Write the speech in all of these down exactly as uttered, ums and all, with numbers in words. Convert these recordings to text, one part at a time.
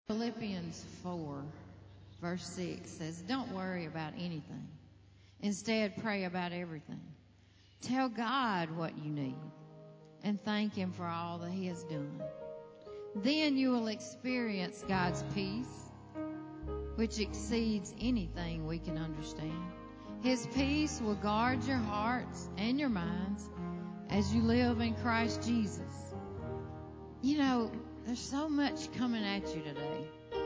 Philippians four, verse six says, don't worry about anything. Instead, pray about everything. Tell God what you need and thank Him for all that He has done. Then you will experience God's peace, which exceeds anything we can understand. His peace will guard your hearts and your minds as you live in Christ Jesus. You know, there's so much coming at you today.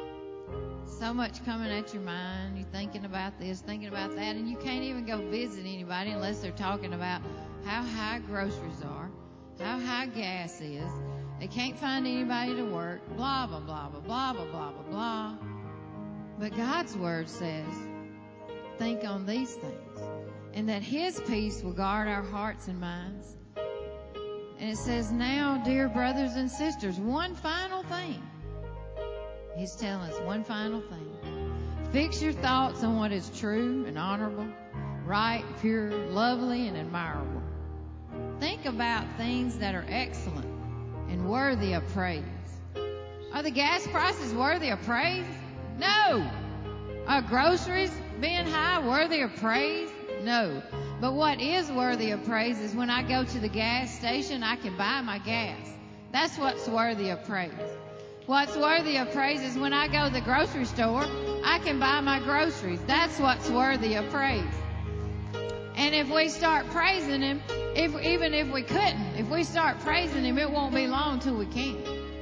So much coming at your mind. You're thinking about this, thinking about that, and you can't even go visit anybody unless they're talking about how high groceries are, how high gas is. They can't find anybody to work, blah, blah, blah, blah, blah, blah, blah, blah, blah. But God's Word says, think on these things, and that His peace will guard our hearts and minds. And it says, now, dear brothers and sisters, one final thing. He's telling us one final thing. Fix your thoughts on what is true and honorable, right, pure, lovely, and admirable. Think about things that are excellent and worthy of praise. Are the gas prices worthy of praise? No. Are groceries being high worthy of praise? No. But what is worthy of praise is when I go to the gas station, I can buy my gas. That's what's worthy of praise. What's worthy of praise is when I go to the grocery store, I can buy my groceries. That's what's worthy of praise. And if we start praising Him, if, even if we couldn't, if we start praising Him, it won't be long till we can.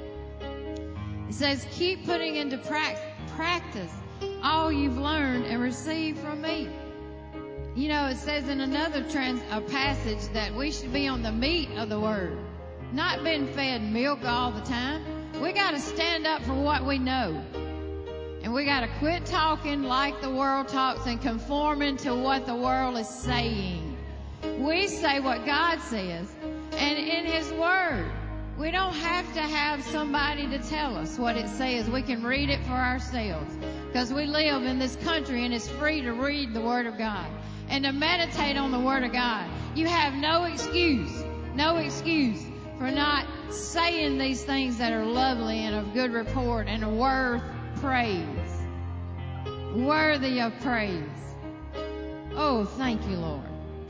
It says, keep putting into practice all you've learned and received from me. You know, it says in another trans, a passage that we should be on the meat of the Word, not being fed milk all the time. We got to stand up for what we know. And we got to quit talking like the world talks and conforming to what the world is saying. We say what God says. And in His Word, we don't have to have somebody to tell us what it says. We can read it for ourselves. Because we live in this country and it's free to read the Word of God and to meditate on the Word of God. You have no excuse, no excuse for not saying these things that are lovely and of good report and worth praise. Worthy of praise. Oh, thank you, Lord.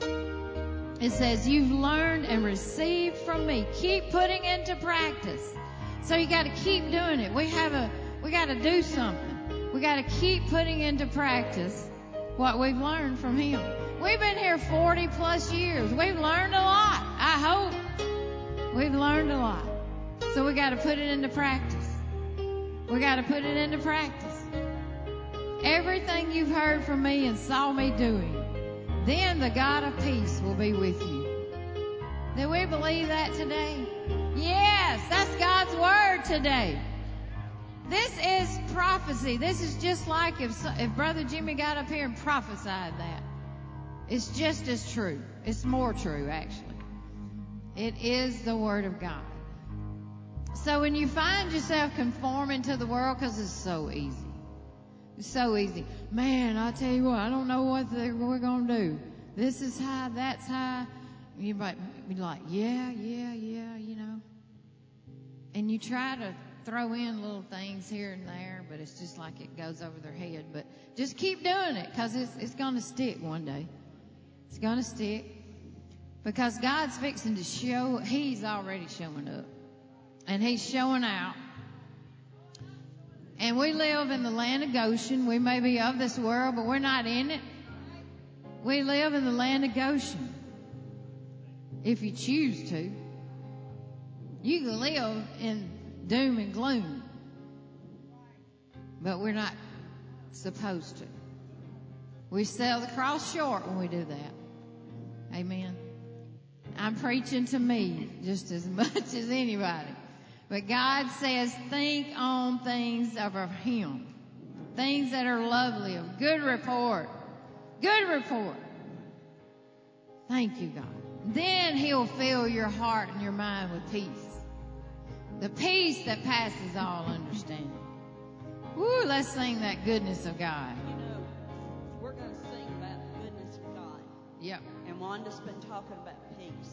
It says, you've learned and received from me. Keep putting into practice. So you got to keep doing it. We have a, we got to do something. We got to keep putting into practice what we've learned from Him. We've been here forty plus years. We've learned a lot. I hope. We've learned a lot. So we got to put it into practice. We got to put it into practice. Everything you've heard from me and saw me doing, then the God of peace will be with you. Do we believe that today? Yes, that's God's Word today. This is prophecy. This is just like if, if Brother Jimmy got up here and prophesied that. It's just as true. It's more true, actually. It is the Word of God. So when you find yourself conforming to the world, because it's so easy. It's so easy. Man, I tell you what, I don't know what we're going to do. This is high, that's high. You might be like, yeah, yeah, yeah, you know. And you try to throw in little things here and there, but it's just like it goes over their head. But just keep doing it, because it's, it's going to stick one day. It's going to stick. Because God's fixing to show, He's already showing up. And He's showing out. And we live in the land of Goshen. We may be of this world, but we're not in it. We live in the land of Goshen. If you choose to. You can live in doom and gloom. But we're not supposed to. We sell the cross short when we do that. Amen. I'm preaching to me just as much as anybody. But God says, think on things of Him. Things that are lovely, of good report. Good report. Thank you, God. Then He'll fill your heart and your mind with peace. The peace that passes all understanding. Woo, let's sing that goodness of God. You know, we're going to sing about the goodness of God. Yep. And Wanda's been talking about peace.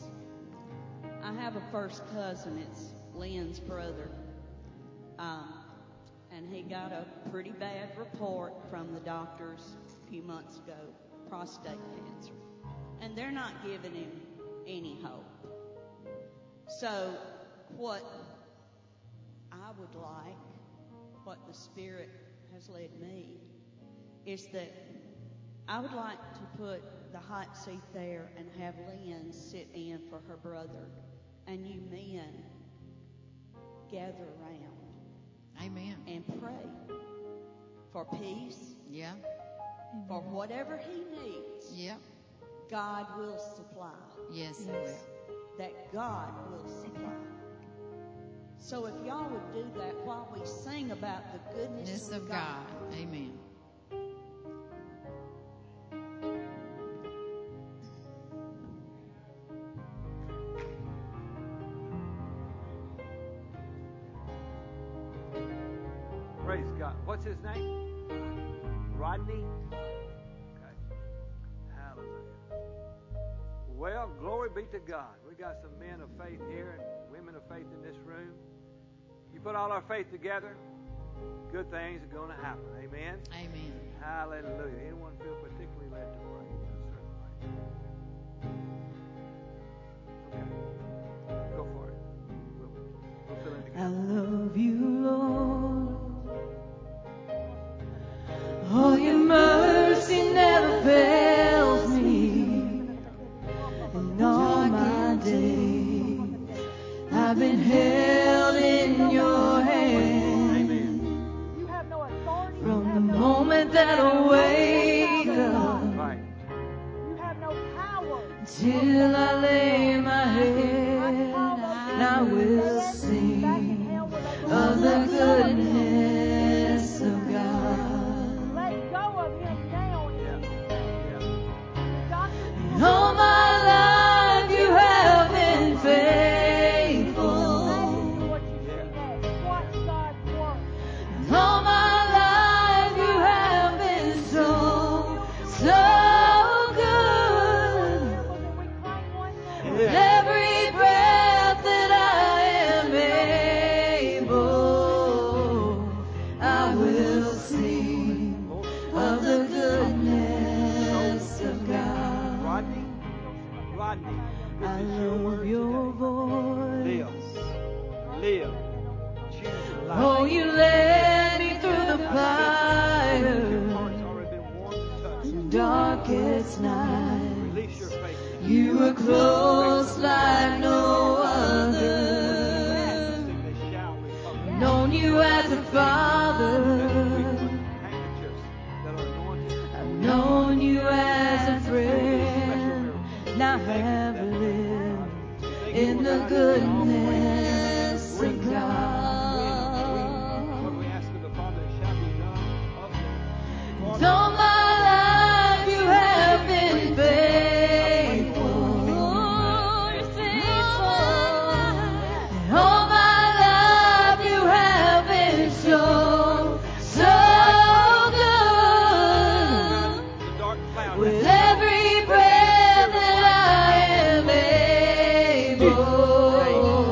I have a first cousin. It's Lynn's brother. Um, and he got a pretty bad report from the doctors a few months ago, prostate cancer. And they're not giving him any hope. So what I would like, what the Spirit has led me, is that I would like to put the hot seat there and have Lynn sit in for her brother, and you men gather around. Amen. And pray for peace. Yeah. For whatever he needs. Yep. God will supply. Yes, He will. That God will supply. So if y'all would do that while we sing about the goodness of, of God. God. Amen. Praise God. What's his name? Rodney? Okay. Hallelujah. Well, glory be to God. We got some men of faith here and women of faith in this room. You put all our faith together, good things are going to happen. Amen? Amen. Hallelujah. Anyone feel particularly led to pray in a certain way? Okay. Go for it. We'll, we'll fill in together. I love you, Lord. Oh, your mercy never fails me. In all my days, I've been held in your hand. Amen. From the moment that I wake up Right. till I lay my head, I will sing of the goodness of God. All my life you have been faithful. All my life you have been so, so good. With every breath that I am able, I will sing of the goodness of God. Rodney, Rodney, this I is your love word your today. voice. Live. Live. Choose life. Oh, you led me through the Your fire, heart's already been warmed and touched. darkest night. Release your faith now. You were close like no other. Sickness shall recover. Known you as a father. Handkerchiefs that are anointed. I've known you as a friend. And I have lived in the goodness of God. What we ask of the Father shall be done of them. And all my life you have been faithful. You're faithful. And all my life you have been so, so good. The dark cloud. With every breath that I am able,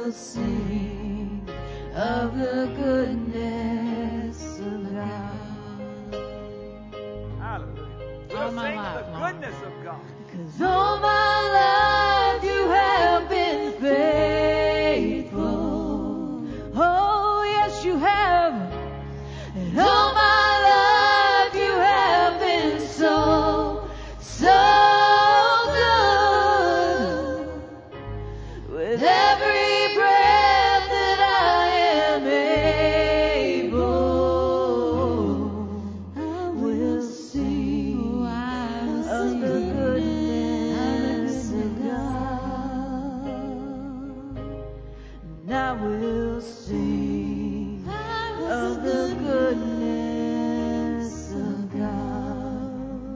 will sing of the goodness of God. Hallelujah. All We'll my sing life the long. goodness of God. 'Cause all my life you have been faithful. Oh, yes, you have. And all my life you have been so, so good. With every breath that I am able, I will sing of the goodness of God. And I will sing of the goodness of God.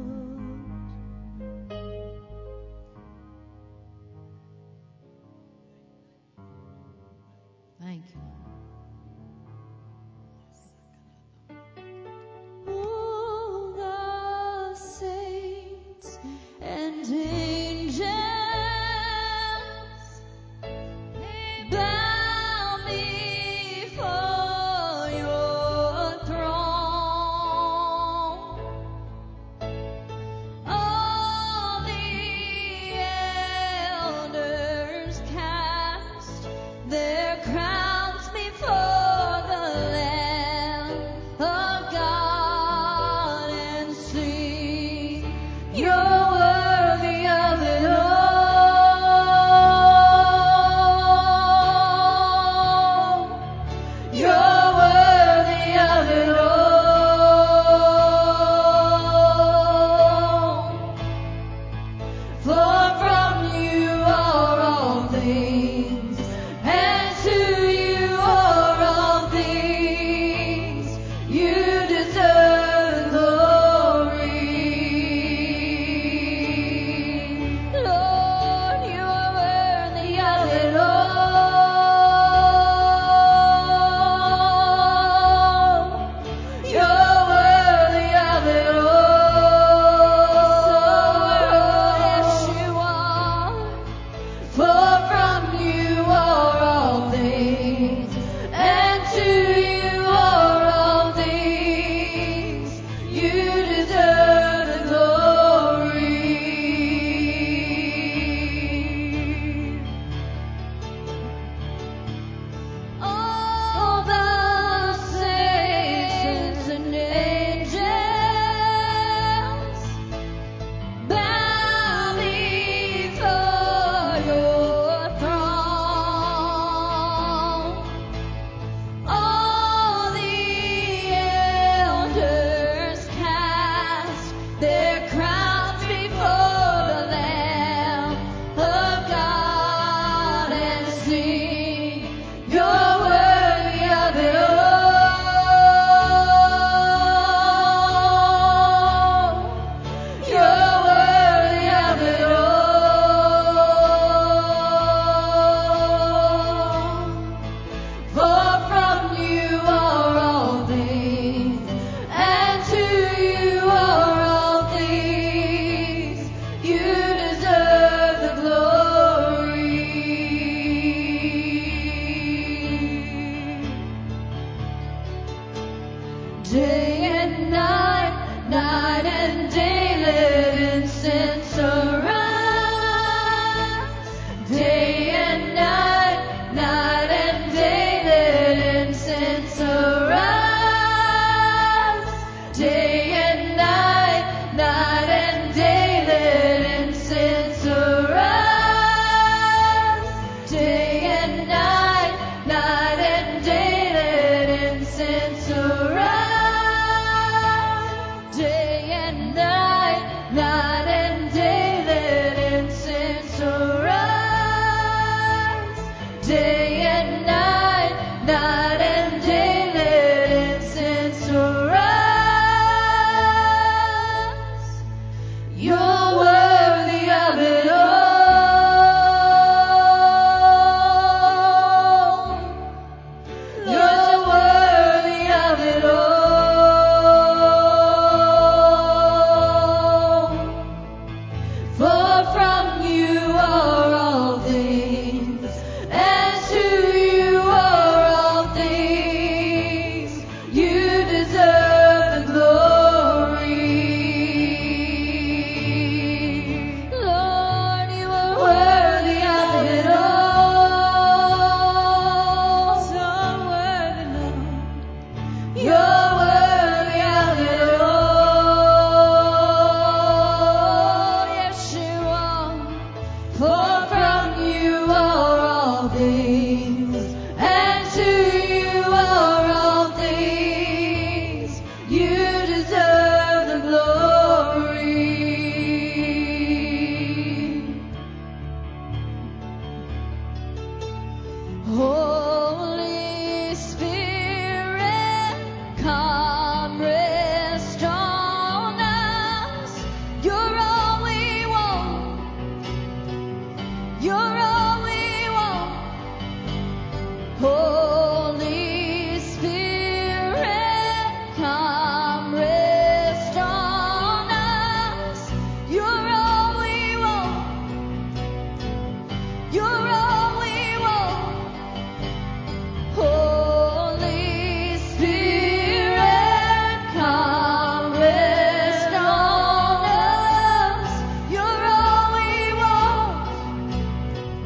Thank you. All the saints and angels, they bow me things, and to you are all things. You deserve the glory. Holy Spirit, come rest on us. You're all we want. You're all we want. Holy Spirit, come rest on us. You're all we want. You're all we want. Holy Spirit, come rest on us. You're all we want.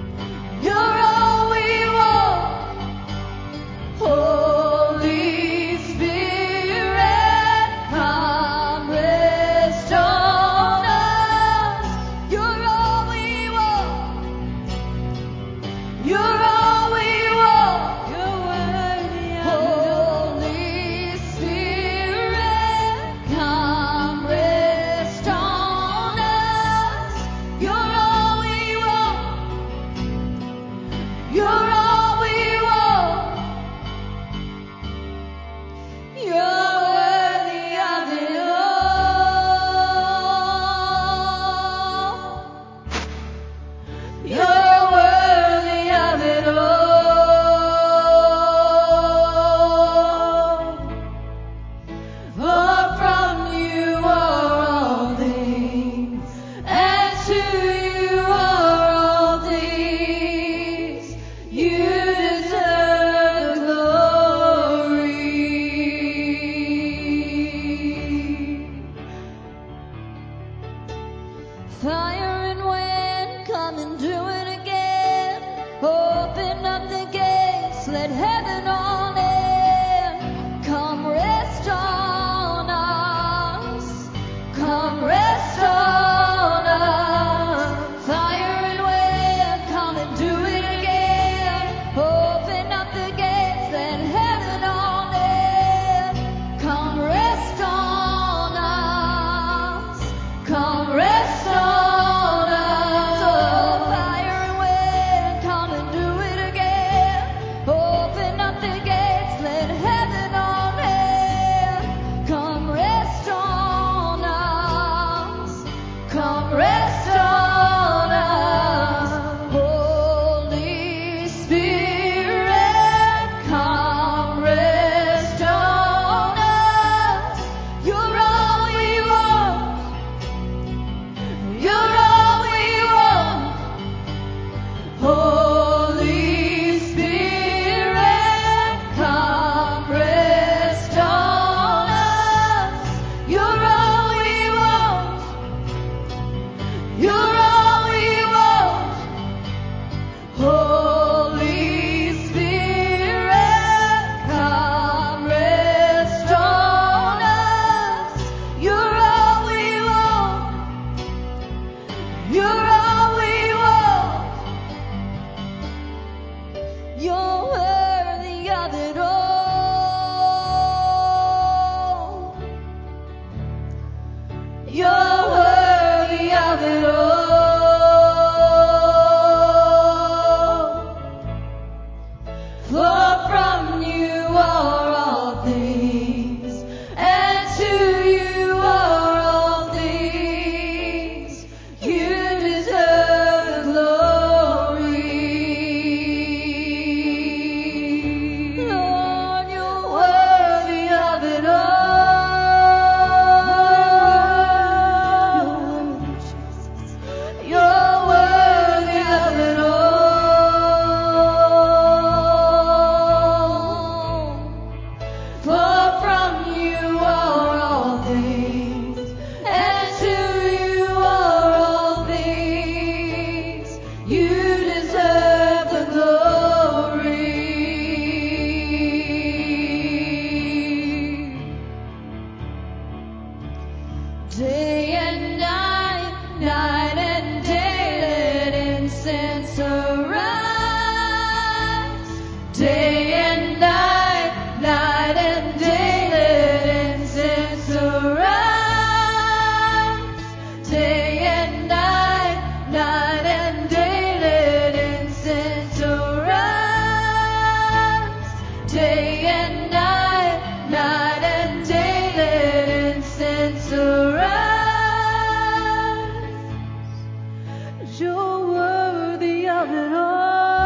day and night, night and day, let incense arise. Day and night, night and day, let incense arise. Day and night, night and day, let incense arise. You're worthy of it all.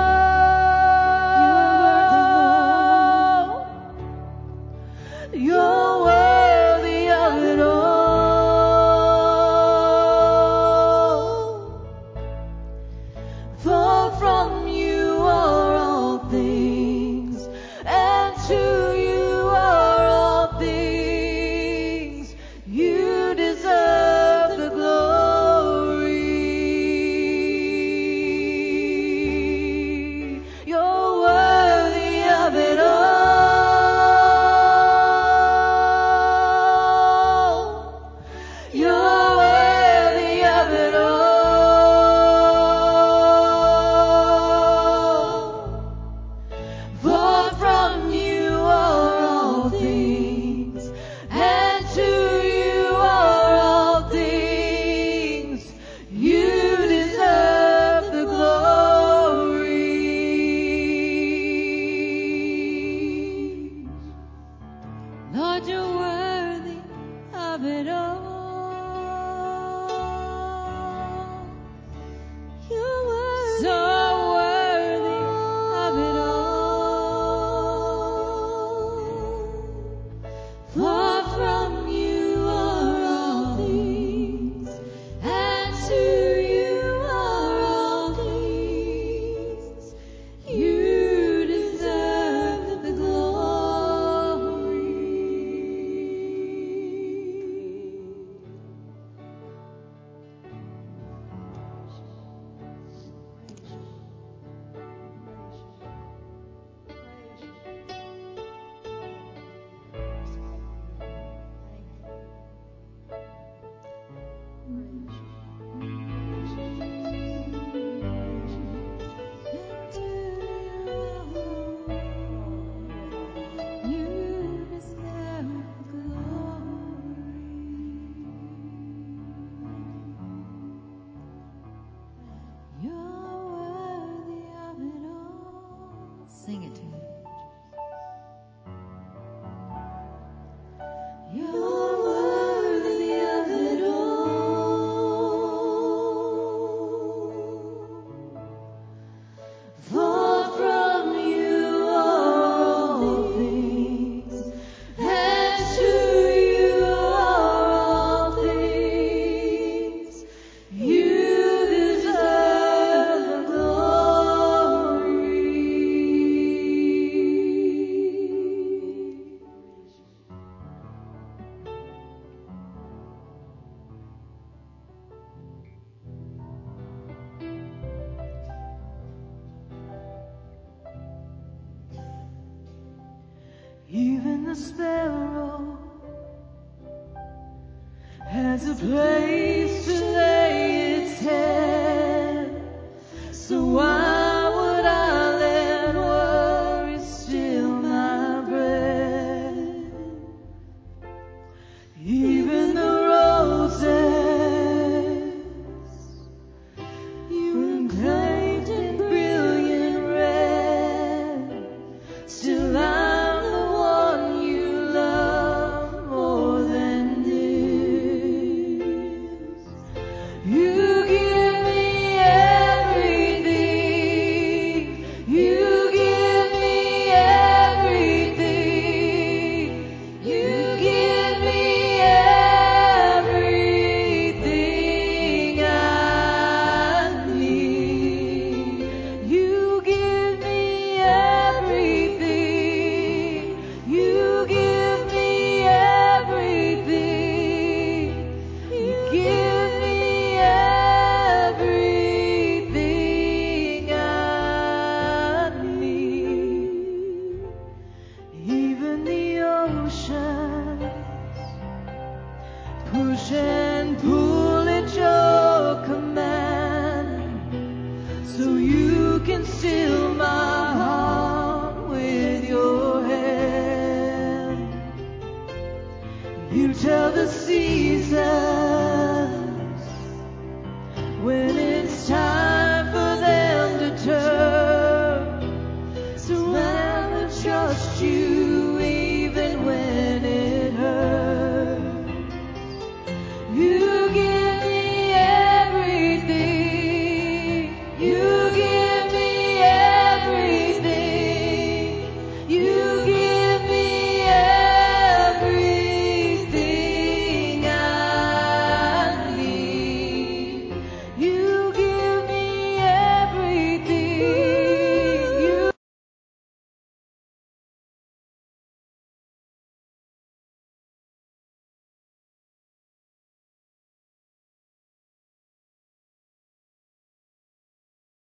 You're worthy of it all. For from you are all things, and to you are all things. You deserve the glory. You're worthy of it all. You're worthy of it all. For from you are all things, and to you are all things. You deserve the glory. Lord, you're worthy of it all. You're worthy, so worthy of it all. For from you are all things, and to you are all things. You deserve the glory. You deserve the glory. You're worthy of it all. Sing it to me. You're worthy of it all. For from you are all things, and to you are all things. You deserve the glory. Even the sparrow has a place to lay its head. So why would I let worry steal my breath? Even the roses, even paint in brilliant red, still I'm the one you love more than this. You give me everything. You give me everything. You give me everything I need. You give me everything. You give me everything. You give me everything I need. Even the oceans push and pull at your command, so you can still my heart until the season